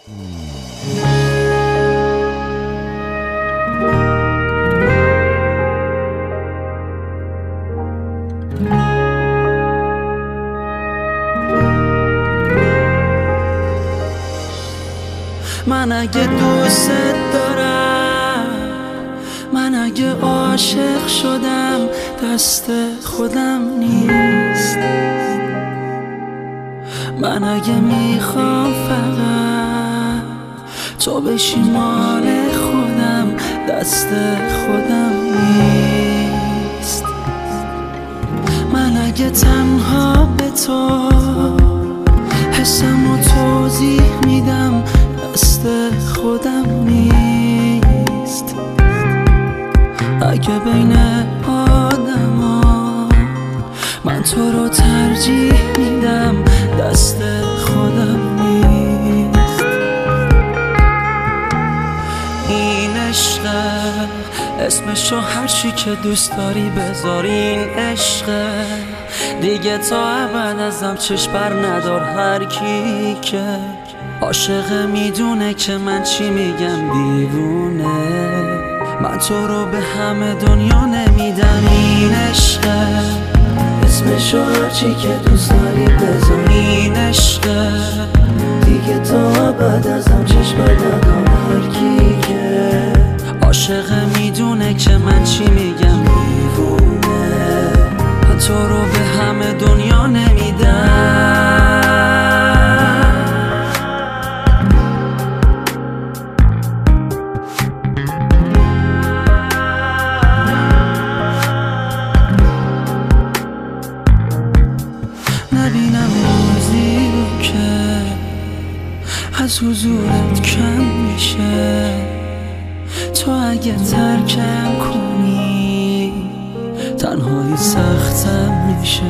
من اگه دوست دارم، من اگه عاشق شدم، دست خودم نیست. من اگه میخوام فقط تو بشی مال خودم، دست خودم نیست. من اگه تنها به تو حسمو توضیح میدم، دست خودم نیست. اگه بین آدما من تو رو ترجیح میدم، دست خودم نیست. این عشقه، اسمشو هرچی که دوست داری بذار. این عشقه دیگه تا ابد ازم چشم بر ندار. هر کی که عاشقه میدونه که من چی میگم، دیوونه. من تو رو به همه دنیا نمیدم. این عشقه، اسمشو هرچی که دوست داری بذار. این عشقه دیگه تا ابد ازم چشم بر ندار. هر کی که عاشقه میدونه که من چی میگم، دیوونه. من تو رو به همه دنیا نمیدم. نبینم روزی رو که از حضورت کم میشه. تو اگه ترکم کنی تنهایی سختم میشه.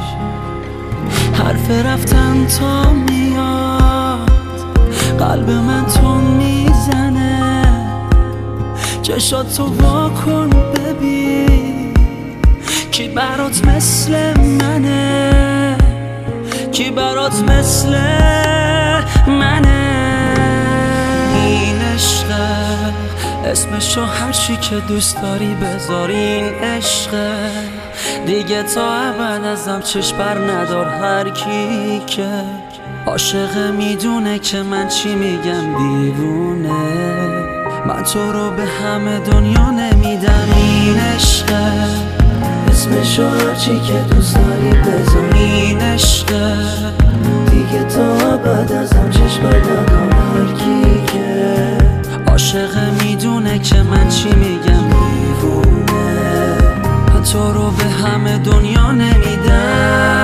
حرف رفتن تا میاد، قلب من تو میزنه. چشات تو واکن ببین، کی برات مثل منه، کی برات مثل منه. این عشقه، اسمشو هرچی که دوست داری بذار. این عشقه دیگه تا ابد ازم چشم بر ندار. هر کی که عاشقه میدونه که من چی میگم، دیوونه. من تو رو به همه دنیا نمیدم. این عشقه، اسمشو هرچی که دوست داری بذار. این عشقه دیگه تا ابد ازم چشم بر ندار. هر کی که عاشقه میدونه که من چی میگم، دیوونه. من تو رو به همه دنیا نمیدم.